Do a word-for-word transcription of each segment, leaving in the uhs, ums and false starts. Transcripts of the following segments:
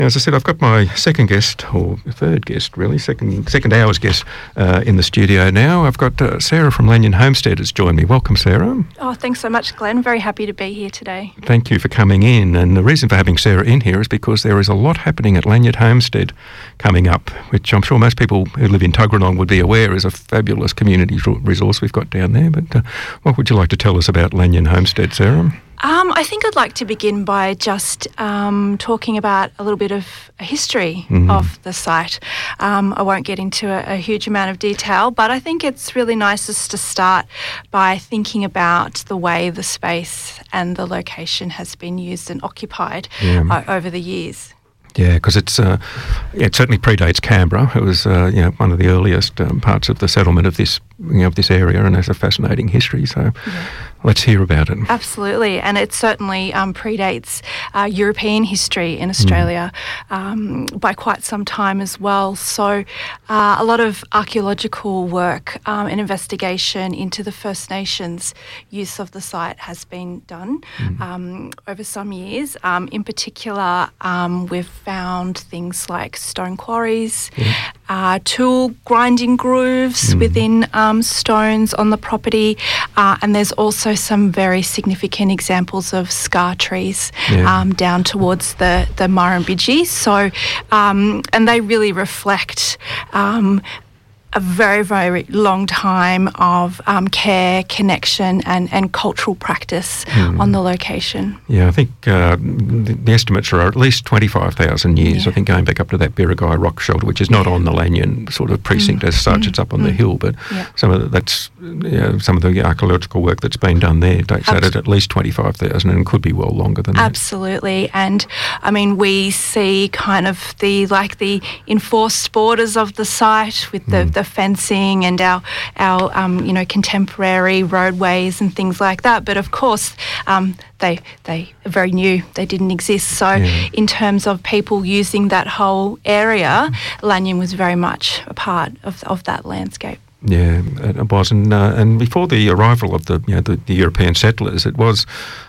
As I said, I've got my second guest, or third guest really, second second hour's guest uh, in the studio now. I've got uh, Sarah from Lanyon Homestead has joined me. Welcome, Sarah. Oh, thanks so much, Glenn. Very happy to be here today. Thank you for coming in. And the reason for having Sarah in here is because there is a lot happening at Lanyon Homestead coming up, which I'm sure most people who live in Tuggeranong would be aware is a fabulous community resource we've got down there. But uh, what would you like to tell us about Lanyon Homestead, Sarah? Um, I think I'd like to begin by just um, talking about a little bit of a history mm-hmm. of the site. Um, I won't get into a, a huge amount of detail, but I think it's really nice just to start by thinking about the way the space and the location has been used and occupied yeah. uh, over the years. Yeah, because it's uh, it certainly predates Canberra. It was uh, you know one of the earliest um, parts of the settlement of this you know, of this area, and has a fascinating history. So yeah. let's hear about it. Absolutely, and it certainly um, predates uh, European history in Australia mm. um, by quite some time as well. So uh, a lot of archaeological work um, and investigation into the First Nations use of the site has been done mm. um, over some years. Um, in particular, um, we've found things like stone quarries, yeah. uh, tool grinding grooves mm. within um, stones on the property, uh, and there's also some very significant examples of scar trees yeah. um, down towards the, the Murrumbidgee. So, um, and they really reflect um, a very, very long time of um, care, connection and, and cultural practice mm. on the location. Yeah, I think uh, the, the estimates are at least twenty-five thousand years, yeah. I think, going back up to that Birregui rock shelter, which is not yeah. on the Lanyon sort of precinct mm. as such, mm. it's up on mm. the hill, but yeah. some of the, that's you know, some of the archaeological work that's been done there dates that at at least twenty-five thousand and could be well longer than that. Absolutely, and I mean, we see kind of the, like the enforced borders of the site with the, mm. the fencing and our our um, you know contemporary roadways and things like that. But of course, um, they they are very new. They didn't exist. So yeah. in terms of people using that whole area, Lanyon was very much a part of of that landscape. Yeah, it was, and uh, and before the arrival of the you know the, the European settlers, it was.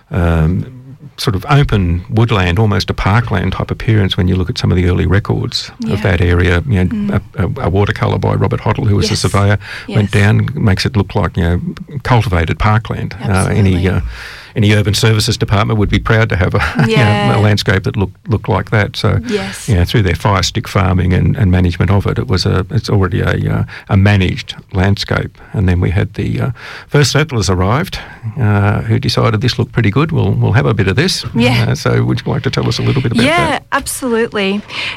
Um, sort of open woodland, almost a parkland type appearance when you look at some of the early records yeah. of that area. You know, mm. a, a watercolour by Robert Hoddle, who was yes. a surveyor, yes. went down, makes it look like, you know, cultivated parkland. Uh, any uh, any urban services department would be proud to have a, yeah. you know, a landscape that looked looked like that. So, yes. you know, through their fire stick farming and, and management of it, it was a it's already a uh, a managed landscape. And then we had the uh, first settlers arrived, uh, who decided this looked pretty good. We'll we'll have a bit of this. Yeah. Uh, so, would you like to tell us a little bit about yeah, that? Yeah, absolutely.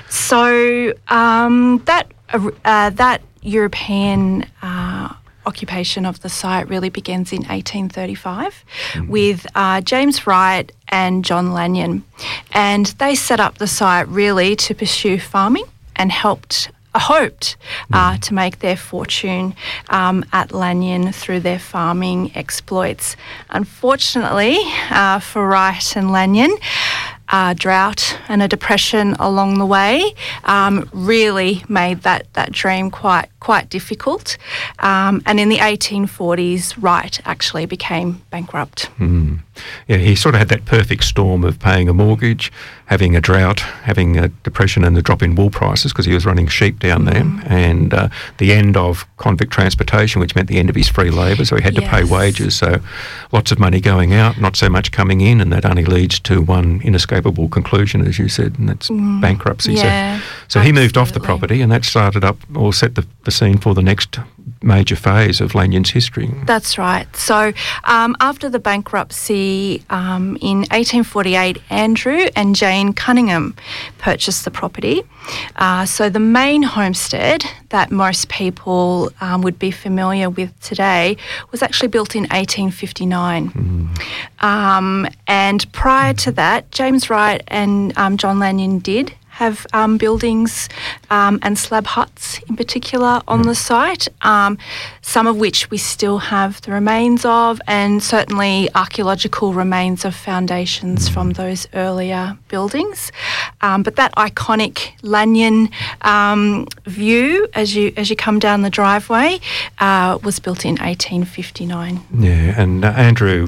So um, that uh, that European Uh, occupation of the site really begins in eighteen thirty-five mm. with uh, James Wright and John Lanyon, and they set up the site really to pursue farming and helped uh, hoped uh, mm. to make their fortune um, at Lanyon through their farming exploits. Unfortunately uh, for Wright and Lanyon, Uh, drought and a depression along the way um, really made that, that dream quite quite difficult. Um, and in the eighteen forties, Wright actually became bankrupt. Mm. Yeah, he sort of had that perfect storm of paying a mortgage, having a drought, having a depression and the drop in wool prices because he was running sheep down mm. there, and uh, the end of convict transportation, which meant the end of his free labour, so he had yes. to pay wages. So lots of money going out, not so much coming in, and that only leads to one inescapable conclusion, as you said, and that's mm. bankruptcy. Yeah, so so he moved off the property, and that started up or set the, the scene for the next major phase of Lanyon's history. That's right. So um, after the bankruptcy um, in eighteen forty-eight, Andrew and Jane Cunningham purchased the property. Uh, so the main homestead that most people um, would be familiar with today was actually built in eighteen fifty-nine. Mm. Um, and prior to that, James Wright and um, John Lanyon did have um, buildings um, and slab huts in particular on mm. the site, um, some of which we still have the remains of, and certainly archaeological remains of foundations from those earlier buildings. Um, but that iconic Lanyon um, view as you as you come down the driveway uh, was built in eighteen fifty-nine. Yeah, and uh, Andrew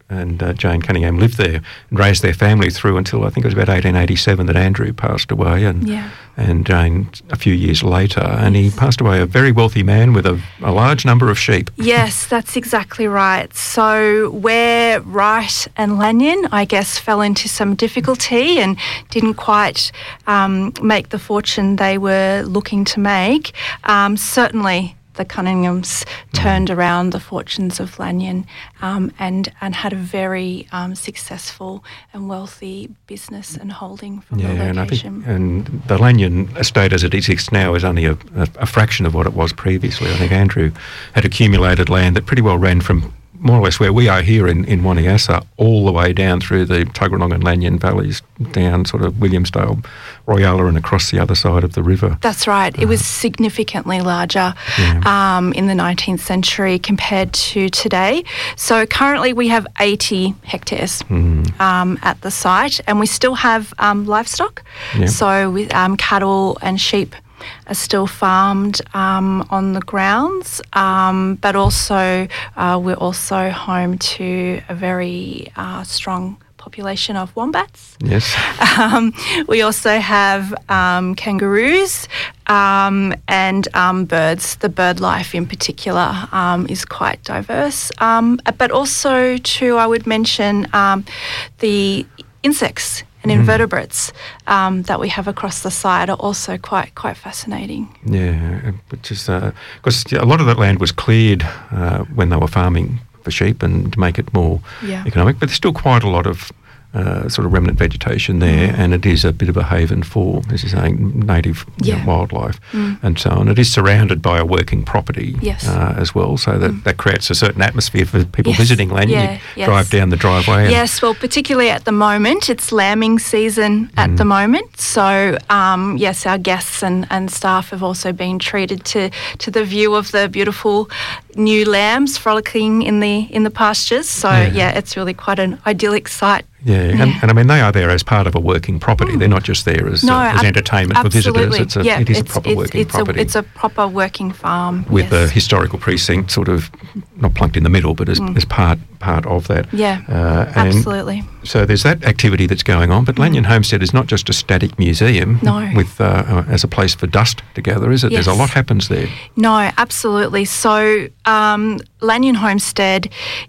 and uh, Jane Cunningham lived there and raised their family through until I think it was about eighteen eighty-seven that Andrew passed away, and Yeah. and Jane a few years later, and he passed away a very wealthy man with a, a large number of sheep. Yes, that's exactly right. So where Wright and Lanyon, I guess, fell into some difficulty and didn't quite um, make the fortune they were looking to make, um, certainly the Cunninghams turned around the fortunes of Lanyon um, and and had a very um, successful and wealthy business and holding from Yeah, the and I location. think and the Lanyon estate as it exists now is only a, a, a fraction of what it was previously. I think Andrew had accumulated land that pretty well ran from more or less where we are here in, in Waniassa all the way down through the Tuggeranong and Lanyon valleys, down sort of Williamsdale, Royalla and across the other side of the river. That's right. It was significantly larger Yeah. um, in the nineteenth century compared to today. So currently we have eighty hectares um, at the site, and we still have um, livestock. Yeah. So with um, cattle and sheep are still farmed um, on the grounds, um, but also uh, we're also home to a very uh, strong population of wombats. Yes. Um, we also have um, kangaroos um, and um, birds. The bird life in particular um, is quite diverse. Um, but also, too, I would mention um, the insects and invertebrates um, that we have across the site are also quite quite fascinating. Yeah, which is because a lot of that land was cleared uh, when they were farming for sheep and to make it more Yeah. economic, but there's still quite a lot of uh, sort of remnant vegetation there, and it is a bit of a haven for, as you're saying, native you know, Yeah. wildlife and so on. It is surrounded by a working property Yes. uh, as well, so that, that creates a certain atmosphere for people Yes. visiting Lanyon. Yeah, You yes. drive down the driveway. And Yes, well, particularly at the moment, it's lambing season at Mm. the moment. So, um, yes, our guests and, and staff have also been treated to, to the view of the beautiful new lambs frolicking in the in the pastures. So, Yeah. yeah, it's really quite an idyllic site. Yeah, and, and I mean they are there as part of a working property. They're not just there as, No, uh, as ab- entertainment for absolutely. visitors. It's a, yeah, it is it's, a proper it's, working it's property A, it's a proper working farm. with yes. a historical precinct, sort of not plunked in the middle, but as, as part part of that. Yeah, uh, and absolutely. So there's that activity that's going on. But Lanyon Homestead is not just a static museum No. with uh, uh, as a place for dust to gather, is it? There's a Yes. lot happens there. No, absolutely. So um, Lanyon Homestead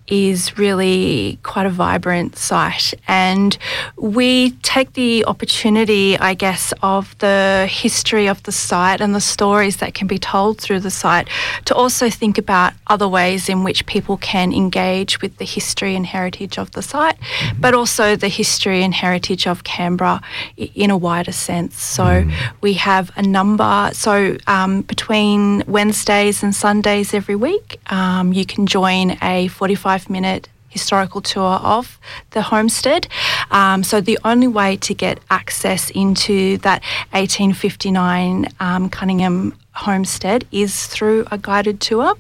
is really quite a vibrant site, and we take the opportunity, I guess, of the history of the site and the stories that can be told through the site to also think about other ways in which people can engage with the history and heritage of the site, but also the history and heritage of Canberra i- in a wider sense. So we have a number, so um, between Wednesdays and Sundays every week, um, you can join a forty-five minute historical tour of the homestead. Um, so the only way to get access into that eighteen fifty-nine um, Cunningham homestead is through a guided tour.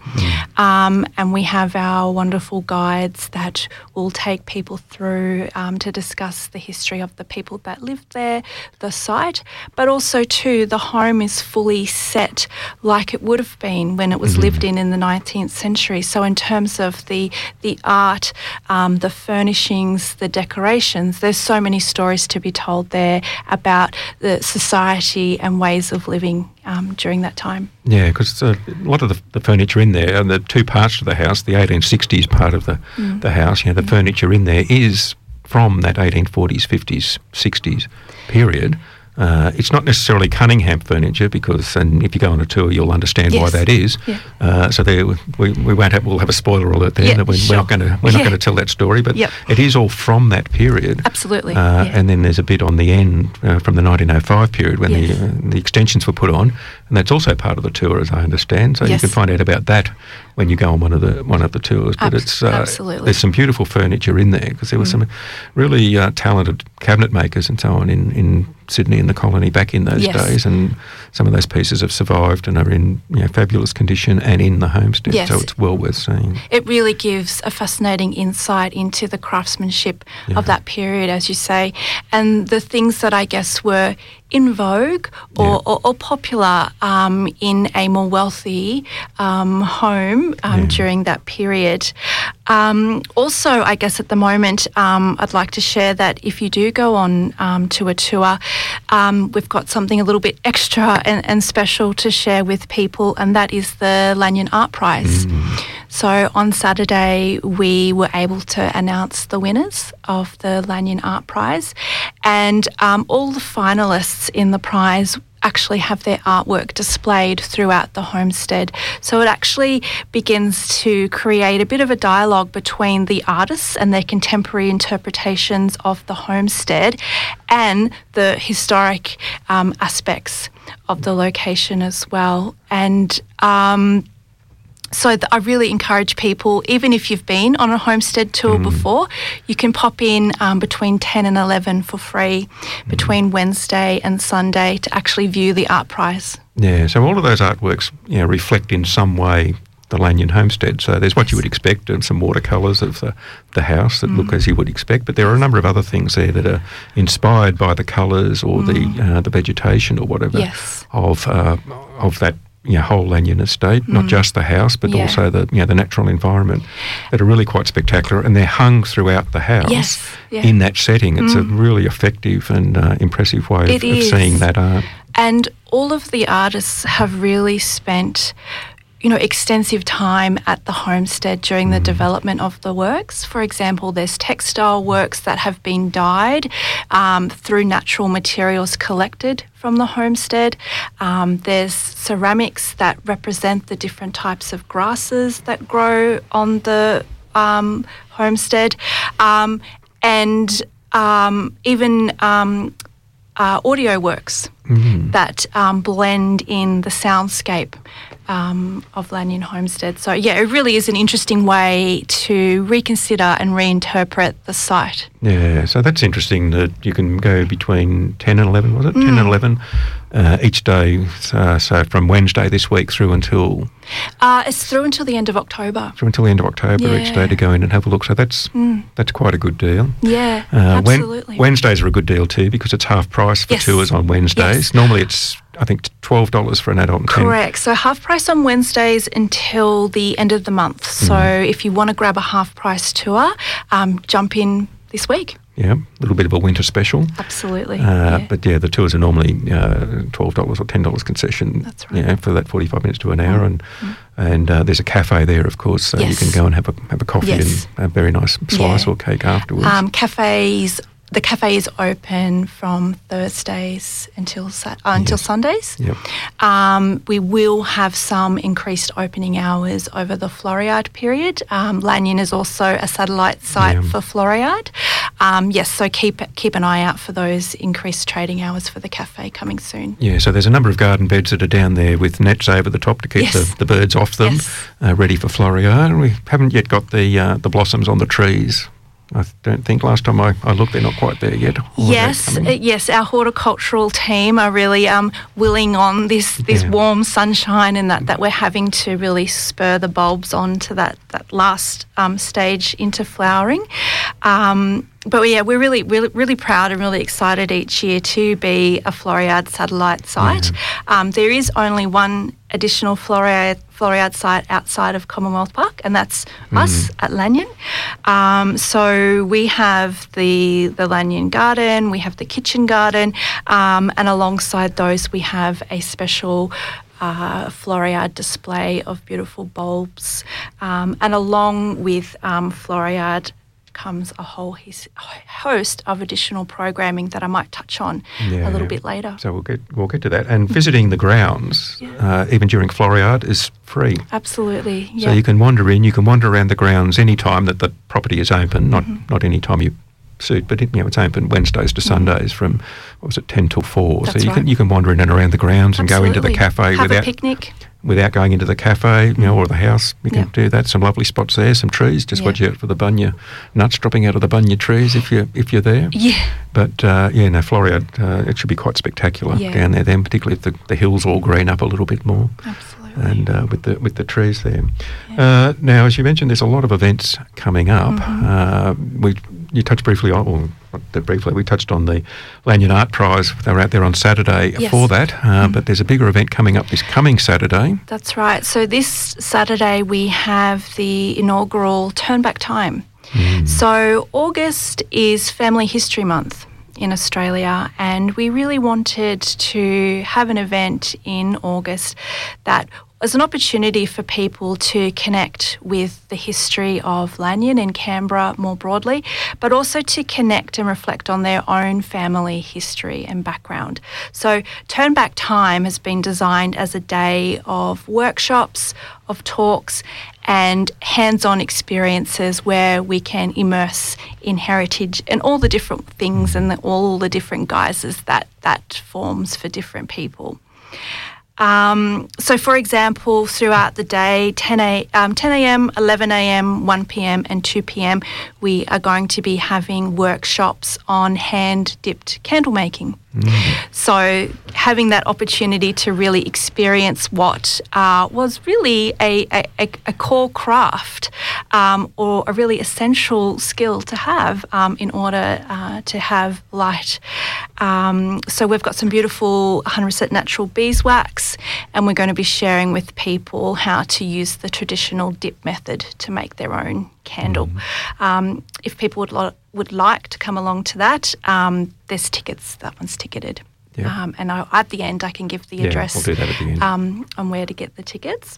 Um, and we have our wonderful guides that will take people through um, to discuss the history of the people that lived there, the site, but also too the home is fully set like it would have been when it was lived in in the nineteenth century. So in terms of the the art, um, the furnishings, the decorations, there's so many stories to be told there about the society and ways of living um, during that time. Yeah, because uh, a lot of the, the furniture in there, and the two parts to the house, the eighteen sixties part of the, the house, you know, the furniture in there is from that eighteen forties, fifties, sixties period. Uh, it's not necessarily Cunningham furniture because, and if you go on a tour, you'll understand why Yes. that is. Yeah. Uh, so there, we we won't have we'll have a spoiler alert there Yeah, that we're, sure. we're not going to we're not Yeah. going to tell that story, but Yep. it is all from that period. Absolutely. Uh, yeah. And then there's a bit on the end uh, from the nineteen oh five period when Yes. the uh, the extensions were put on, and that's also part of the tour, as I understand. So you Yes. can find out about that when you go on one of the one of the tours. But Abs- it's uh, absolutely. there's some beautiful furniture in there because there were some really uh, talented cabinet makers and so on in, in Sydney and the colony back in those Yes. days, and some of those pieces have survived and are in you know, fabulous condition and in the homestead. Yes. So it's well worth seeing. It really gives a fascinating insight into the craftsmanship of that period, as you say, and the things that I guess were in vogue or, Yeah. or, or popular um, in a more wealthy um, home um, Yeah. during that period. Um, also, I guess at the moment, um, I'd like to share that if you do go on um, to a tour, um, we've got something a little bit extra and, and special to share with people, and that is the Lanyon Art Prize. Mm. So on Saturday, we were able to announce the winners of the Lanyon Art Prize, and um, all the finalists in the prize actually have their artwork displayed throughout the homestead. So it actually begins to create a bit of a dialogue between the artists and their contemporary interpretations of the homestead and the historic um, aspects of the location as well. And um, So th- I really encourage people, even if you've been on a homestead tour Mm. before, you can pop in um, between ten and eleven for free between Wednesday and Sunday to actually view the art prize. Yeah, so all of those artworks, you know, reflect in some way the Lanyon homestead. So there's what Yes. you would expect, and some watercolours of the, the house that Mm. look as you would expect, but there are a number of other things there that are inspired by the colours or Mm. the uh, the vegetation or whatever Yes. of uh, of that, you know, whole Lanyon estate, not Mm. just the house, but Yeah. also the, you know, the natural environment, that are really quite spectacular, and they're hung throughout the house Yes, yeah. in that setting. It's Mm. a really effective and uh, impressive way of, It of is. seeing that art. And all of the artists have really spent, you know, extensive time at the homestead during the development of the works. For example, there's textile works that have been dyed um, through natural materials collected from the homestead. Um, there's ceramics that represent the different types of grasses that grow on the um, homestead, um, and um, even um, uh, audio works Mm. that um, blend in the soundscape um, of Lanyon Homestead. So yeah, it really is an interesting way to reconsider and reinterpret the site. Yeah, so that's interesting that you can go between ten and eleven, was it? ten Mm. and eleven uh, each day. So, so from Wednesday this week through until Uh, it's through until the end of October. through until the end of October each day Yeah. to go in and have a look. So that's Mm. that's quite a good deal. Yeah, Uh, Wen- absolutely. Wednesdays are a good deal too because it's half price for Yes. tours on Wednesdays. Yes. Normally it's, I think, twelve dollars for an adult and ten. Correct. So half price on Wednesdays until the end of the month. So if you want to grab a half price tour, um, jump in this week. Yeah, a little bit of a winter special. Absolutely. Uh, yeah. But yeah, the tours are normally uh, twelve dollars or ten dollars concession. That's right. You know, for that forty-five minutes to an hour, Mm. and and uh, there's a cafe there, of course, so you Yes. can go and have a have a coffee Yes. and a very nice slice Yeah. or cake afterwards. Um, cafes. The cafe is open from Thursdays until Sat- uh, until Yes. Sundays. Yep. Um, we will have some increased opening hours over the Floriade period. Um, Lanyon is also a satellite site Yeah. for Floriade. Um, yes, so keep keep an eye out for those increased trading hours for the cafe coming soon. Yeah, so there's a number of garden beds that are down there with nets over the top to keep Yes. the, the birds off them, Yes. uh, ready for Floriade. We haven't yet got the uh, the blossoms on the trees. I don't think last time I, I looked, they're not quite there yet. Or are they Yes, coming? uh, yes, our horticultural team are really um, willing on this this Yeah. warm sunshine, and that, that we're having to really spur the bulbs on to that, that last um, stage into flowering. Um, but yeah, we're really, really, really proud and really excited each year to be a Floriade satellite site. Um, there is only one additional Floriade, Floriade site outside of Commonwealth Park, and that's us at Lanyon. Um, so we have the the Lanyon Garden, we have the kitchen garden, um, and alongside those we have a special uh, Floriade display of beautiful bulbs, um, and along with um, Floriade comes a whole his, host of additional programming that I might touch on Yeah. a little bit later. So we'll get we'll get to that. And visiting the grounds, Yeah. uh, even during Floriade, is free. Absolutely, yeah. So you can wander in, you can wander around the grounds any time that the property is open, not Mm-hmm. not any time you suit, but it, you know, it's open Wednesdays to Sundays from, what was it, ten till four. That's so you can right. you can wander in and around the grounds and go into the Absolutely. cafe Have a without picnic. without going into the cafe, you know, or the house. You can Yeah. do that. Some lovely spots there, some trees. Just Yeah. watch out for the bunya nuts dropping out of the bunya trees if you if you're there. Yeah. But uh, yeah, no, Floriade, uh, it should be quite spectacular Yeah. down there then, particularly if the, the hills all green up a little bit more. Absolutely. And uh, with the with the trees there. Uh, now, as you mentioned, there's a lot of events coming up. Mm-hmm. Uh, we you touched briefly on, or not that briefly, we touched on the Lanyon Art Prize. They were out there on Saturday Yes. for that, uh, mm. but there's a bigger event coming up this coming Saturday. That's right. So this Saturday we have the inaugural Turn Back Time. Mm. So August is Family History Month in Australia, and we really wanted to have an event in August that was an opportunity for people to connect with the history of Lanyon and Canberra more broadly, but also to connect and reflect on their own family history and background. So Turn Back Time has been designed as a day of workshops, of talks and hands-on experiences where we can immerse in heritage and all the different things and the, all the different guises that that forms for different people. Um, so, for example, throughout the day, ten a.m, eleven a.m, one p.m. and two p.m, we are going to be having workshops on hand-dipped candle making. Mm-hmm. So having that opportunity to really experience what uh, was really a, a, a core craft um, or a really essential skill to have um, in order uh, to have light. Um, so we've got some beautiful one hundred percent natural beeswax, and we're going to be sharing with people how to use the traditional dip method to make their own candle. Mm. Um, if people would lo- would like to come along to that, um, there's tickets. That one's ticketed. Yeah. Um, and I, at the end, I can give the yeah, address we'll do that at the end. Um, on where to get the tickets.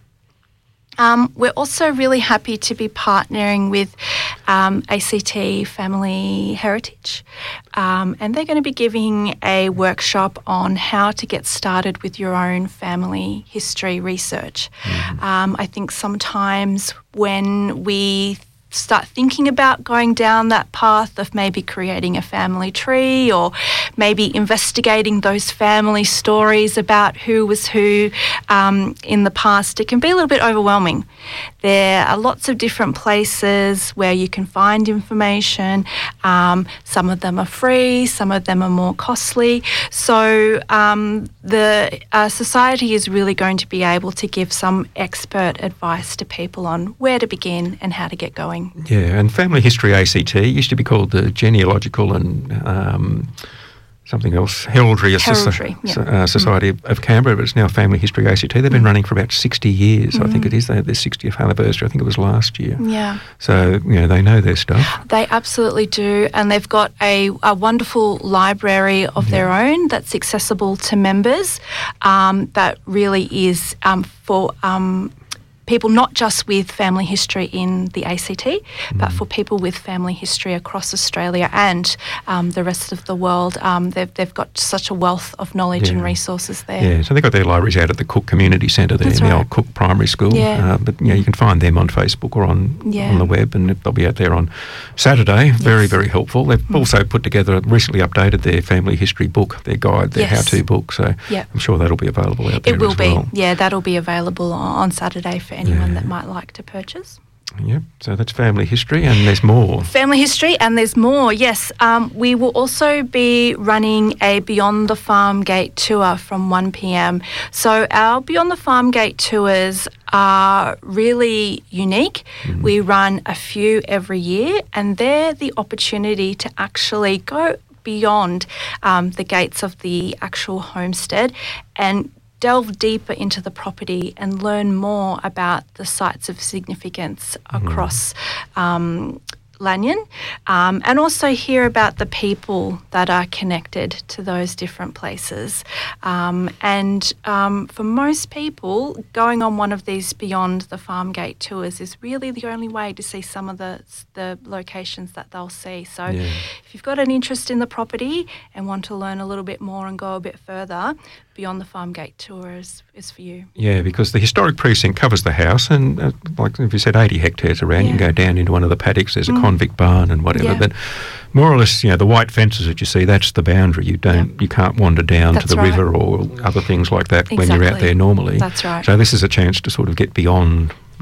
Um, we're also really happy to be partnering with um, A C T Family Heritage, um, and they're going to be giving a workshop on how to get started with your own family history research. Mm. Um, I think sometimes when we start thinking about going down that path of maybe creating a family tree or maybe investigating those family stories about who was who um, in the past, it can be a little bit overwhelming. There are lots of different places where you can find information. Um, some of them are free, some of them are more costly. So um, the uh, society is really going to be able to give some expert advice to people on where to begin and how to get going. Yeah, and Family History A C T used to be called the Genealogical and um, something else, Heraldry, Heraldry Soci- yeah. uh, Society mm. of Canberra, but it's now Family History A C T. They've been mm. running for about sixty years, mm. I think it is. They had their sixtieth anniversary, I think it was last year. Yeah. So, you know, they know their stuff. They absolutely do, and they've got a, a wonderful library of yeah. their own that's accessible to members um, that really is um, for... Um, people not just with family history in the A C T, mm. but for people with family history across Australia and um, the rest of the world. Um, they've, they've got such a wealth of knowledge yeah. and resources there. Yeah, so they've got their libraries out at the Cook Community Centre there, That's in right. the old Cook Primary School. Yeah. Uh, but yeah, you can find them on Facebook or on yeah. on the web, and they'll be out there on Saturday. Yes. Very, very helpful. They've mm. also put together, recently updated their family history book, their guide, their yes. how-to book. So yep. I'm sure that'll be available out there It will as be. well. Yeah, that'll be available on Saturday for anyone Yeah. that might like to purchase. Yep, so that's family history, and there's more. Family history, and there's more, yes. Um, we will also be running a Beyond the Farm Gate tour from one p.m. So our Beyond the Farm Gate tours are really unique. Mm. We run a few every year, and they're the opportunity to actually go beyond um, the gates of the actual homestead and delve deeper into the property and learn more about the sites of significance across mm. um, Lanyon, um, and also hear about the people that are connected to those different places. Um, and um, for most people, going on one of these Beyond the Farm Gate tours is really the only way to see some of the the locations that they'll see. So yeah. if you've got an interest in the property and want to learn a little bit more and go a bit further, Beyond the Farm Gate tour is, is for you. Yeah, because the historic precinct covers the house, and uh, like if you said eighty hectares around, yeah. you can go down into one of the paddocks, there's a mm. convict barn and whatever, yeah. but more or less, you know, the white fences that you see, that's the boundary. You don't, yeah. you can't wander down that's to the right. river or other things like that exactly. when you're out there normally. That's right. So this is a chance to sort of get beyond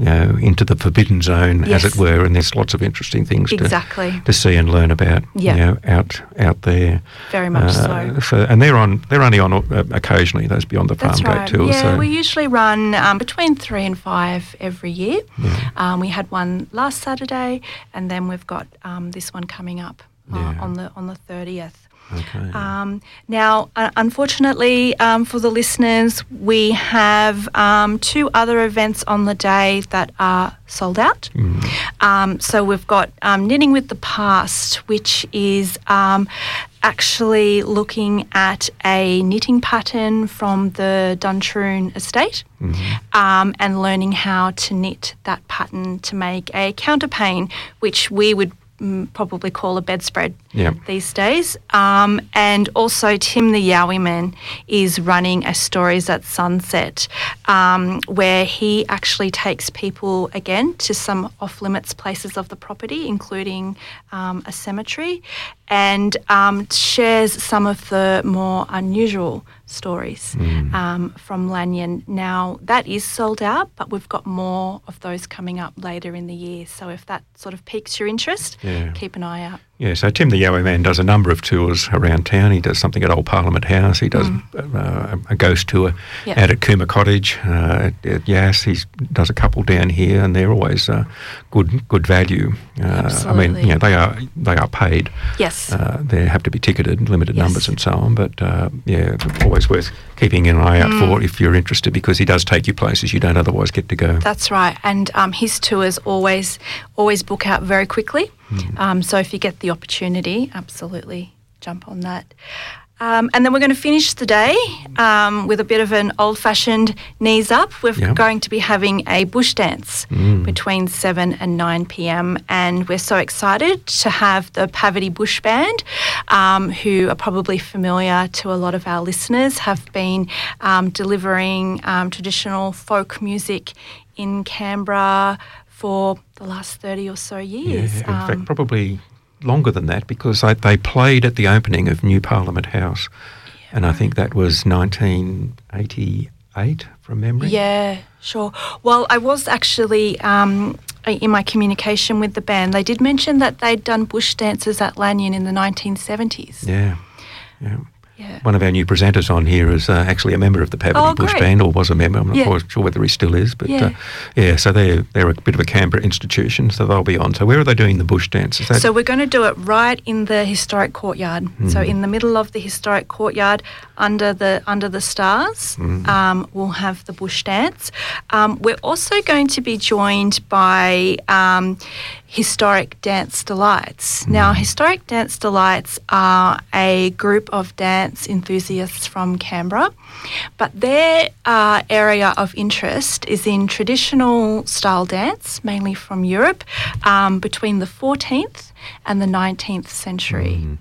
you know, into the forbidden zone, yes. as it were, and there's lots of interesting things exactly. to, to see and learn about, yep. you know, out out there. Very much uh, so. so. And they're on they're only on uh, occasionally, those Beyond the Farm That's Gate right. tours. Yeah, so. we usually run um, between three and five every year. Yeah. Um, we had one last Saturday, and then we've got um, this one coming up uh, Yeah. on the on the thirtieth. Okay. Um, now, uh, unfortunately, um, for the listeners, we have um, two other events on the day that are sold out. Mm. Um, so we've got um, Knitting with the Past, which is um, actually looking at a knitting pattern from the Duntroon estate, Mm-hmm. um, and learning how to knit that pattern to make a counterpane, which we would mm, probably call a bedspread Yeah. these days. Um, and also Tim the Yowie Man is running a Stories at Sunset, um, where he actually takes people again to some off-limits places of the property, including um, a cemetery, and um, shares some of the more unusual stories Mm. um, from Lanyon. Now, that is sold out, but we've got more of those coming up later in the year. So if that sort of piques your interest, Yeah. keep an eye out. Yeah, so Tim the Yowie Man does a number of tours around town. He does something at Old Parliament House. He does Mm. uh, a ghost tour Yep. out at Cooma Cottage, uh, at, at Yass. He does a couple down here, and they're always uh, good good value. Uh, I mean, Absolutely. you know, they are they are paid. Yes. Uh, they have to be ticketed, limited Yes. numbers and so on. But uh, yeah, always worth keeping an eye out Mm. for if you're interested, because he does take you places you don't otherwise get to go. That's right. And um, his tours always always book out very quickly. Mm. Um, so if you get the opportunity, absolutely jump on that. Um, and then we're going to finish the day um, with a bit of an old-fashioned knees up. We're Yeah. going to be having a bush dance Mm. between seven and nine p.m. And we're so excited to have the Pavity Bush Band, um, who are probably familiar to a lot of our listeners, have been um, delivering um, traditional folk music in Canberra for the last thirty or so years. Yeah, in Um, fact, probably longer than that, because they, they played at the opening of New Parliament House, and I think that was nineteen eighty-eight from memory. Yeah, sure. Well, I was actually um, in my communication with the band, they did mention that they'd done bush dances at Lanyon in the nineteen seventies. Yeah, yeah. Yeah. One of our new presenters on here is uh, actually a member of the Pavity Oh, Bush great. Band, or was a member. I'm not Yeah. quite sure whether he still is, but Yeah. uh, yeah. So they're they're a bit of a Canberra institution, so they'll be on. So where are they doing the bush dance? Is that So we're going to do it right in the historic courtyard. So Mm. in the middle of the historic courtyard, under the under the stars, Mm. um, we'll have the bush dance. Um, we're also going to be joined by um, Historic Dance Delights. Now, Historic Dance Delights are a group of dance enthusiasts from Canberra, but their uh, area of interest is in traditional style dance, mainly from Europe, um, between the fourteenth and the nineteenth century. Mm.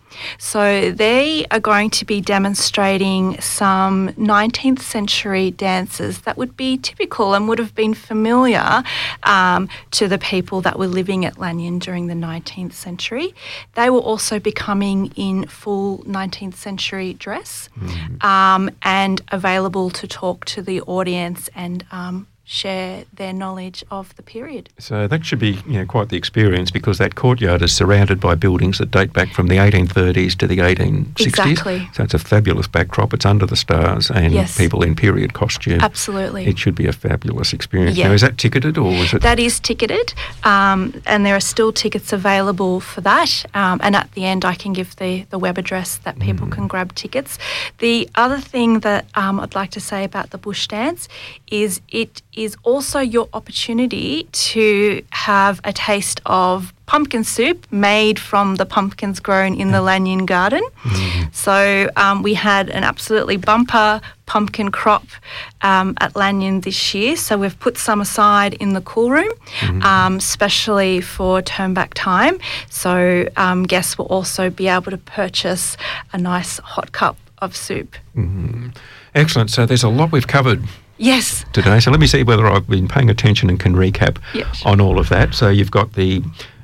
So they are going to be demonstrating some nineteenth century dances that would be typical and would have been familiar um, to the people that were living at Lanyon during the nineteenth century. They will also be coming in full nineteenth century dress Mm. um, and available to talk to the audience and um, share their knowledge of the period. So that should be, you know, quite the experience, because that courtyard is surrounded by buildings that date back from the eighteen thirties to the eighteen sixties. Exactly. So it's a fabulous backdrop. It's under the stars and Yes. people in period costume. Absolutely. It should be a fabulous experience. Yeah. Now, is that ticketed, or was it? That is ticketed, um, and there are still tickets available for that. Um, and at the end, I can give the, the web address that people Mm. can grab tickets. The other thing that um, I'd like to say about the bush dance is it is also your opportunity to have a taste of pumpkin soup made from the pumpkins grown in the Lanyon garden. Mm. So um, we had an absolutely bumper pumpkin crop um, at Lanyon this year. So we've put some aside in the cool room, Mm. um, especially for turn back time. So um, guests will also be able to purchase a nice hot cup of soup. Mm. Excellent. So there's a lot we've covered Yes. today. So let me see whether I've been paying attention and can recap Yeah, sure. on all of that. So you've got the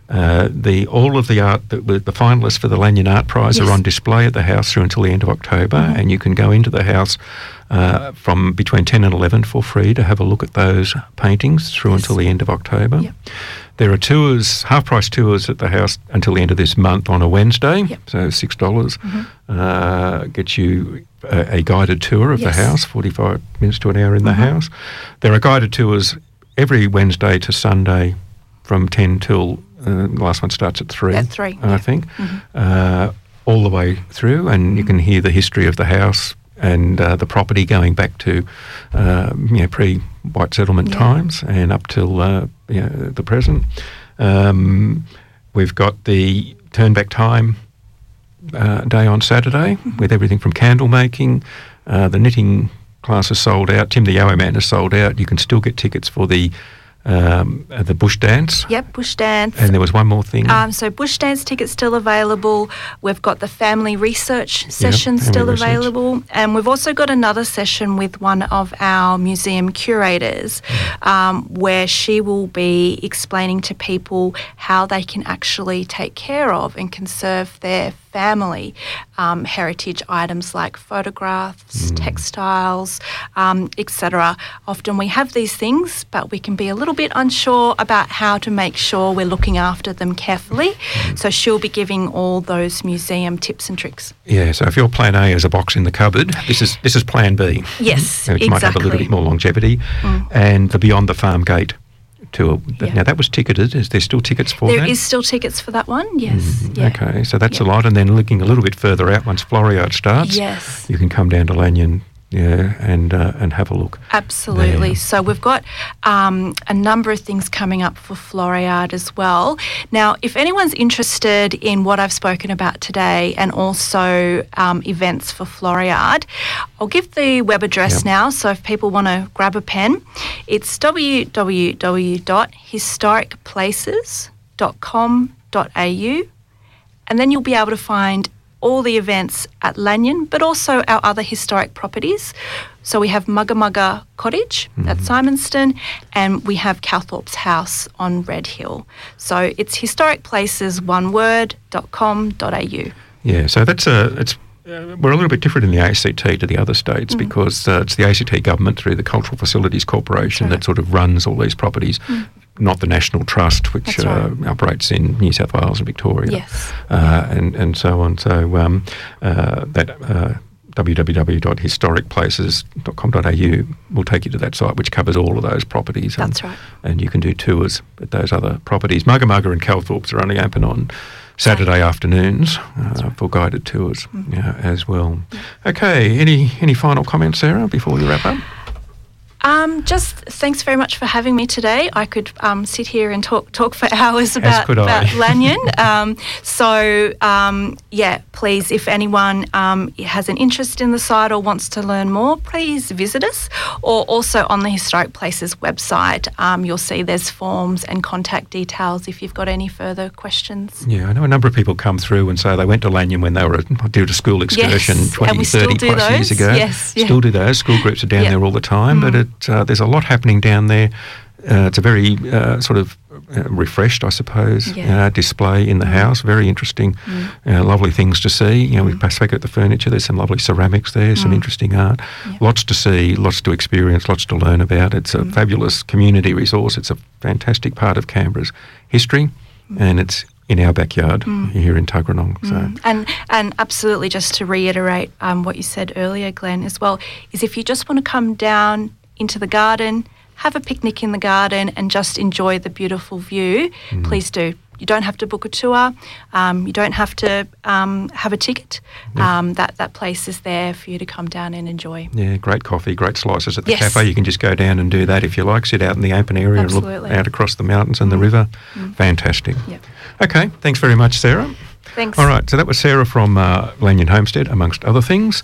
Uh, the all of the art that were the finalists for the Lanyon Art Prize Yes. are on display at the house through until the end of October, Mm-hmm. and you can go into the house uh, from between ten and eleven for free to have a look at those paintings through Yes. until the end of October. Yep. There are tours, half-price tours at the house until the end of this month on a Wednesday, Yep. so six dollars. Mm-hmm. Uh, gets you a, a guided tour of Yes. the house, forty-five minutes to an hour in the Mm-hmm. house. There are guided tours every Wednesday to Sunday from ten till, uh, the last one starts at three, At three, I yeah. think, Mhm. uh, all the way through, and you can hear the history of the house and uh, the property going back to uh, you know, pre-white settlement Yeah. times and up till uh, you know, the present. Um, we've got the Turn Back Time uh, day on Saturday with everything from candle making. Uh, the knitting class is sold out. Tim the Yowie Man is sold out. You can still get tickets for the um, uh, the bush dance. Yep, bush dance. And there was one more thing. Um, so bush dance tickets still available. We've got the family research session family still research. available, and we've also got another session with one of our museum curators, um, where she will be explaining to people how they can actually take care of and conserve their family um, heritage items like photographs, textiles, um, et cetera. Often we have these things, but we can be a little bit unsure about how to make sure we're looking after them carefully. So she'll be giving all those museum tips and tricks. Yeah, so if your plan A is a box in the cupboard, this is this is plan B. Yes, And it might have a little exactly. bit more longevity. And the Beyond the Farm Gate tour. Yeah. Now, that was ticketed. Is there still tickets for There that? is still tickets for that one, yes. Yeah. Okay, so that's Yeah. a lot. And then looking a little bit further out, once Floriade starts, Yes. you can come down to Lanyon, yeah, and uh, and have a look. Absolutely. there. So we've got um, a number of things coming up for Floriade as well. Now, if anyone's interested in what I've spoken about today and also um, events for Floriade, I'll give the web address Yep. now. So if people want to grab a pen, it's w w w dot historic places dot com dot a u, and then you'll be able to find all the events at Lanyon, but also our other historic properties. So we have Mugga Mugga Cottage at Simonston, and we have Calthorpe's House on Red Hill. So it's historic places, one word, dot com dot a u. Yeah, so that's a it's. Uh, we're a little bit different in the A C T to the other states Mm. because uh, it's the A C T government through the Cultural Facilities Corporation That's that sort of runs all these properties, not the National Trust, which That's right. uh, operates in New South Wales and Victoria, Yes. uh, and and so on. So um, uh, that uh, w w w dot historic places dot com dot a u will take you to that site, which covers all of those properties. And, That's right. And you can do tours at those other properties. Mugga Mugga and Calthorpe's are only open on Saturday afternoons uh, for guided tours uh, as well. Okay, any any final comments, Sarah, before we wrap up? Um, just thanks very much for having me today. I could um, sit here and talk talk for hours about, could I. about Lanyon. um, so, um, yeah, please, if anyone um, has an interest in the site or wants to learn more, please visit us. Or also on the Historic Places website, um, you'll see there's forms and contact details if you've got any further questions. Yeah, I know a number of people come through and say they went to Lanyon when they were due to school excursion Yes, twenty, and we still thirty do plus years those. ago. Yes, yeah. Still do those. School groups are down Yeah. there all the time, but it, uh, there's a lot happening down there. Uh, it's a very uh, sort of uh, refreshed, I suppose, Yeah. uh, display in the house. Very interesting, uh, lovely things to see. You know, we spoke at the furniture. There's some lovely ceramics there, some interesting art. Yeah. Lots to see, lots to experience, lots to learn about. It's a fabulous community resource. It's a fantastic part of Canberra's history, and it's in our backyard here in Tuggeranong. So. And and absolutely, just to reiterate um, what you said earlier, Glenn, as well, is if you just want to come down into the garden, have a picnic in the garden and just enjoy the beautiful view, please do. You don't have to book a tour. Um, you don't have to um, have a ticket. Um, that, that place is there for you to come down and enjoy. Yeah, great coffee, great slices at the Yes. cafe. You can just go down and do that if you like. Sit out in the open area and Absolutely. look out across the mountains and the river. Fantastic. Yep. Okay, thanks very much, Sarah. Thanks. All right, so that was Sarah from uh, Lanyon Homestead, amongst other things.